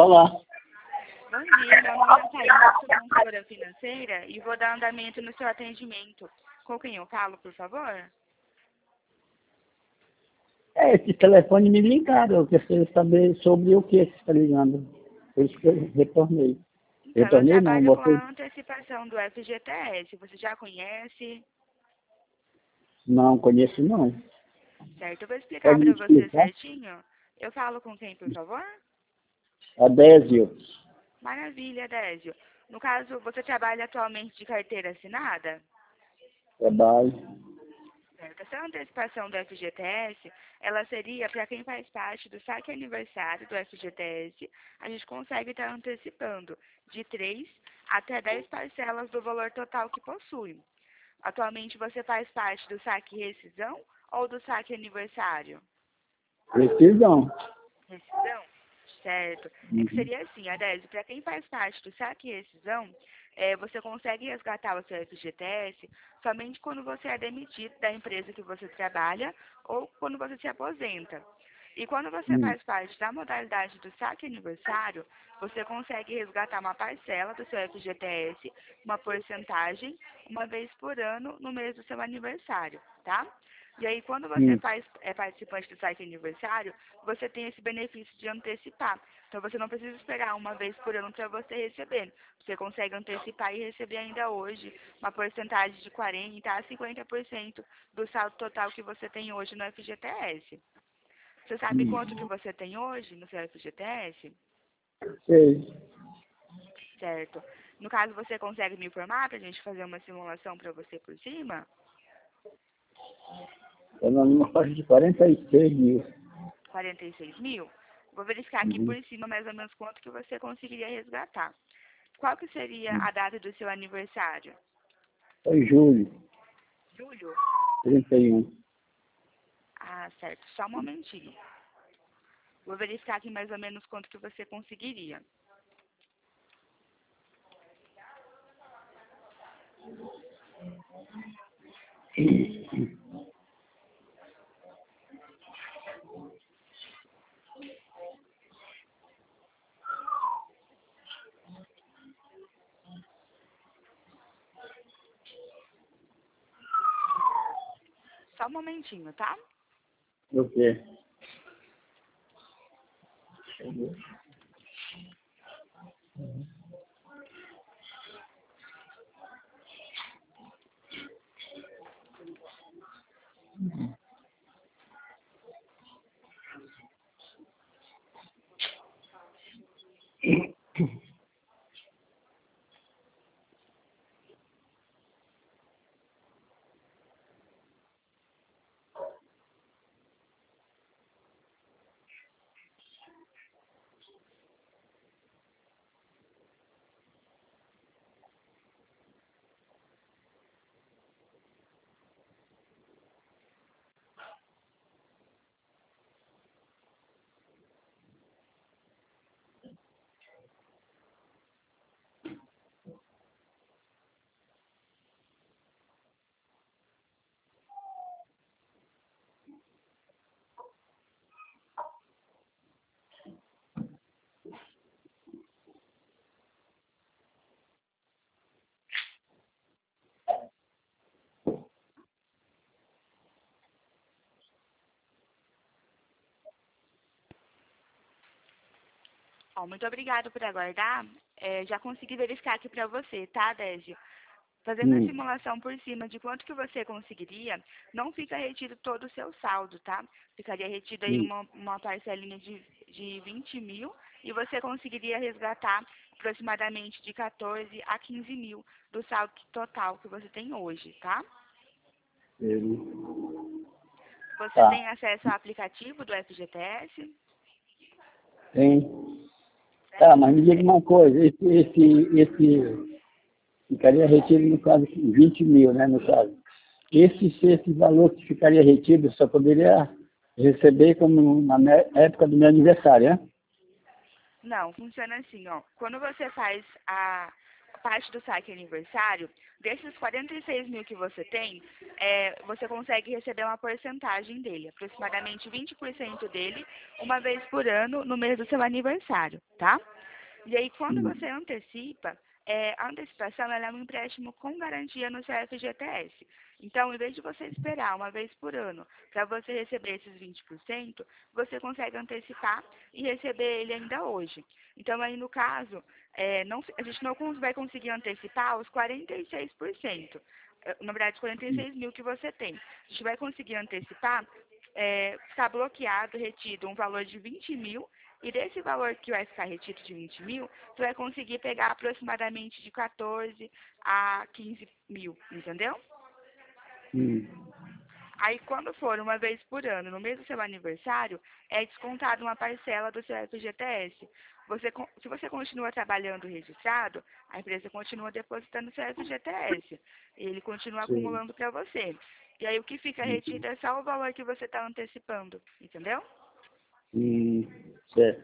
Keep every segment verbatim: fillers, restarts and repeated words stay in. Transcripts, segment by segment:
falar. Bom dia, meu nome é Thaís, sou consultora financeira e vou dar andamento no seu atendimento. Com quem eu falo, por favor? É, esse telefone me ligaram, eu queria saber sobre o que você está ligando. Por isso que eu retornei. Então, eu Retornei não, trabalho com você... a antecipação do F G T S. Você já conhece? Não, conheço não. Certo, eu vou explicar Pode me para você explicar? certinho. Eu falo com quem, por favor? Adésio. Maravilha, Désio. No caso, você trabalha atualmente de carteira assinada? Trabalho. Certo. Essa antecipação do F G T S, ela seria para quem faz parte do saque aniversário do F G T S, a gente consegue estar antecipando de três até dez parcelas do valor total que possui. Atualmente você faz parte do saque rescisão ou do saque aniversário? Precisão. Rescisão? Certo. É que Uhum. seria assim, Adésio, para quem faz parte do saque e rescisão, é, você consegue resgatar o seu F G T S somente quando você é demitido da empresa que você trabalha ou quando você se aposenta. E quando você Uhum. faz parte da modalidade do saque aniversário, você consegue resgatar uma parcela do seu F G T S, uma porcentagem, uma vez por ano no mês do seu aniversário, tá? E aí, quando você Uhum. faz, é participante do site aniversário, você tem esse benefício de antecipar. Então, você não precisa esperar uma vez por ano para você receber. Você consegue antecipar e receber ainda hoje uma porcentagem de quarenta a cinquenta por cento do saldo total que você tem hoje no F G T S. Você sabe quanto que Uhum. você tem hoje no seu F G T S? Sei. Certo. No caso, você consegue me informar para a gente fazer uma simulação para você por cima? É numa faixa de quarenta e seis mil. quarenta e seis mil? Vou verificar aqui Uhum. por cima mais ou menos quanto que você conseguiria resgatar. Qual que seria Uhum. a data do seu aniversário? Foi julho, Julho? trinta e um. Ah, certo. Só um momentinho. Vou verificar aqui mais ou menos quanto que você conseguiria. Só um momentinho, tá? O quê? Ó, muito obrigada por aguardar. É, já consegui verificar aqui para você, tá, Désio? Fazendo a Hum. simulação por cima de quanto que você conseguiria, não fica retido todo o seu saldo, tá? Ficaria retido aí Hum. uma, uma parcelinha de, de vinte mil e você conseguiria resgatar aproximadamente de quatorze a quinze mil do saldo total que você tem hoje, tá? Ele... Você Tá. tem acesso ao aplicativo do F G T S? Tem. Tá, mas me diga uma coisa, esse, esse, esse ficaria retido no caso vinte mil, né, no caso. Esse, esse valor que ficaria retido eu só poderia receber como na me- época do meu aniversário, né? Não, funciona assim, ó. Quando você faz a parte do saque aniversário, desses quarenta e seis mil que você tem, é, você consegue receber uma porcentagem dele, aproximadamente vinte por cento dele, uma vez por ano, no mês do seu aniversário, tá? E aí, quando você antecipa, é, a antecipação ela é um empréstimo com garantia no seu F G T S. Então, em vez de você esperar uma vez por ano para você receber esses vinte por cento, você consegue antecipar e receber ele ainda hoje. Então, aí no caso, é, não, a gente não vai conseguir antecipar os quarenta e seis por cento. Na verdade, quarenta e seis mil que você tem. A gente vai conseguir antecipar, é, está bloqueado, retido um valor de vinte mil, e desse valor que vai ficar retido de vinte mil, você vai conseguir pegar aproximadamente de quatorze a quinze mil, entendeu? Hum. Aí, quando for uma vez por ano, no mês do seu aniversário, é descontado uma parcela do seu F G T S. Você, se você continua trabalhando registrado, a empresa continua depositando o seu F G T S. Ele continua Sim. acumulando para você. E aí, o que fica retido é só o valor que você está antecipando, entendeu? Hum, certo.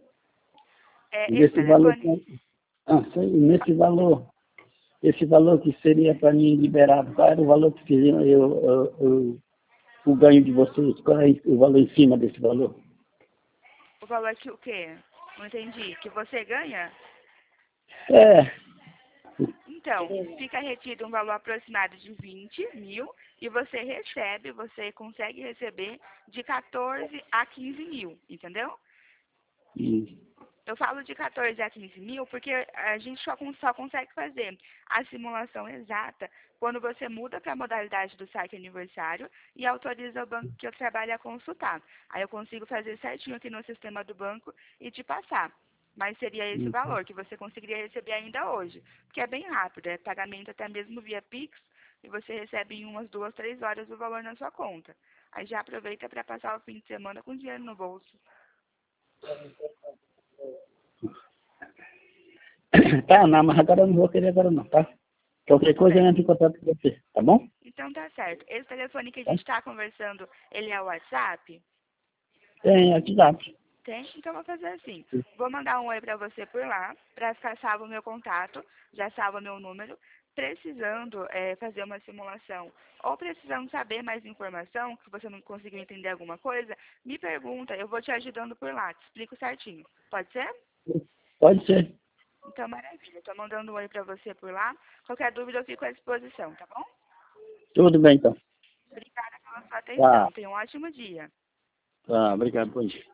É, E esse esse valor, telefone... ah, sim, nesse valor, esse valor que seria para mim liberado, qual era o valor que seria eu, eu, eu, o ganho de vocês? Qual é o valor em cima desse valor? O valor que o quê? Não entendi. Que você ganha? É, Então, fica retido um valor aproximado de vinte mil e você recebe, você consegue receber de quatorze a quinze mil, entendeu? hum, Eu falo de quatorze a quinze mil porque a gente só, só consegue fazer a simulação exata quando você muda para a modalidade do saque aniversário e autoriza o banco que eu trabalho a consultar. Aí eu consigo fazer certinho aqui no sistema do banco e te passar. Mas seria esse o hum, valor que você conseguiria receber ainda hoje. Porque é bem rápido, é pagamento até mesmo via Pix e você recebe em umas duas, três horas o valor na sua conta. Aí já aproveita para passar o fim de semana com dinheiro no bolso. tá, não, mas agora eu não vou querer agora não, tá? Qualquer Tudo coisa eu bem. entro em contato com você, tá bom? Então tá certo. Esse telefone que a Tá? gente está conversando, ele é o WhatsApp? Tem WhatsApp. Tem? Então vou fazer assim. Vou mandar um oi pra você por lá, pra ficar salvo o meu contato, já salva meu número. Precisando é, fazer uma simulação ou precisando saber mais informação, que você não conseguiu entender alguma coisa, me pergunta, eu vou te ajudando por lá, te explico certinho. Pode ser? Pode ser. Então, maravilha. Estou mandando um oi pra você por lá. Qualquer dúvida eu fico à disposição, tá bom? Tudo bem, então. Obrigada pela sua Tá, atenção. Tenha um ótimo dia. tá, obrigado, bom dia.